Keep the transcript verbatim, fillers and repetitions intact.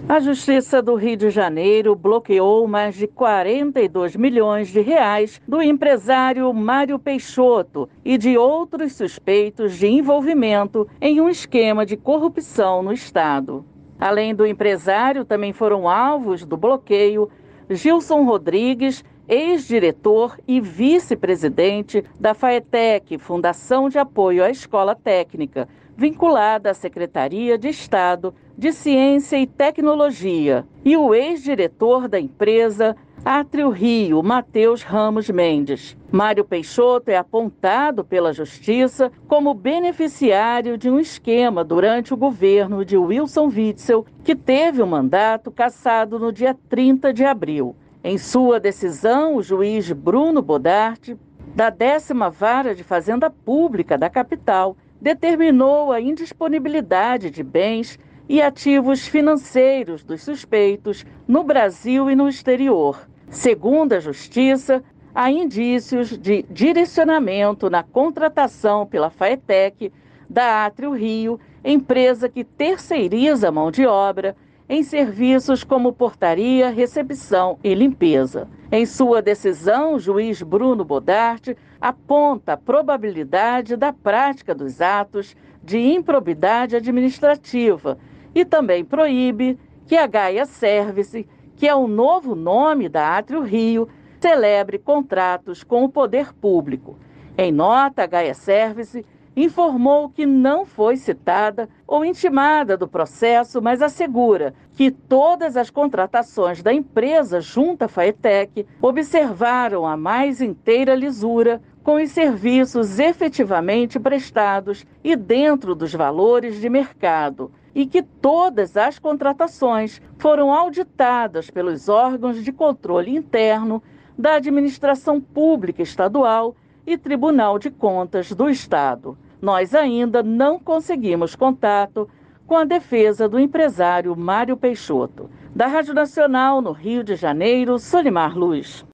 A Justiça do Rio de Janeiro bloqueou mais de quarenta e dois milhões de reais do empresário Mário Peixoto e de outros suspeitos de envolvimento em um esquema de corrupção no estado. Além do empresário, também foram alvos do bloqueio Gilson Rodrigues, ex-diretor e vice-presidente da FAETEC, Fundação de Apoio à Escola Técnica, vinculada à Secretaria de Estado de Ciência e Tecnologia, e o ex-diretor da empresa Átrio Rio, Matheus Ramos Mendes. Mário Peixoto é apontado pela Justiça como beneficiário de um esquema durante o governo de Wilson Witzel, que teve o mandato cassado no dia trinta de abril. Em sua decisão, o juiz Bruno Bodarte, da décima Vara de Fazenda Pública da capital, determinou a indisponibilidade de bens e ativos financeiros dos suspeitos no Brasil e no exterior. Segundo a Justiça, há indícios de direcionamento na contratação pela FAETEC da Átrio Rio, empresa que terceiriza a mão de obra em serviços como portaria, recepção e limpeza. Em sua decisão, o juiz Bruno Bodarte aponta a probabilidade da prática dos atos de improbidade administrativa e também proíbe que a Gaia Service, que é o novo nome da Átrio Rio, celebre contratos com o poder público. Em nota, a Gaia Service informou que não foi citada ou intimada do processo, mas assegura que todas as contratações da empresa junto à FAETEC observaram a mais inteira lisura com os serviços efetivamente prestados e dentro dos valores de mercado, e que todas as contratações foram auditadas pelos órgãos de controle interno da Administração Pública Estadual e Tribunal de Contas do Estado. Nós ainda não conseguimos contato com a defesa do empresário Mário Peixoto. Da Rádio Nacional, no Rio de Janeiro, Solimar Luz.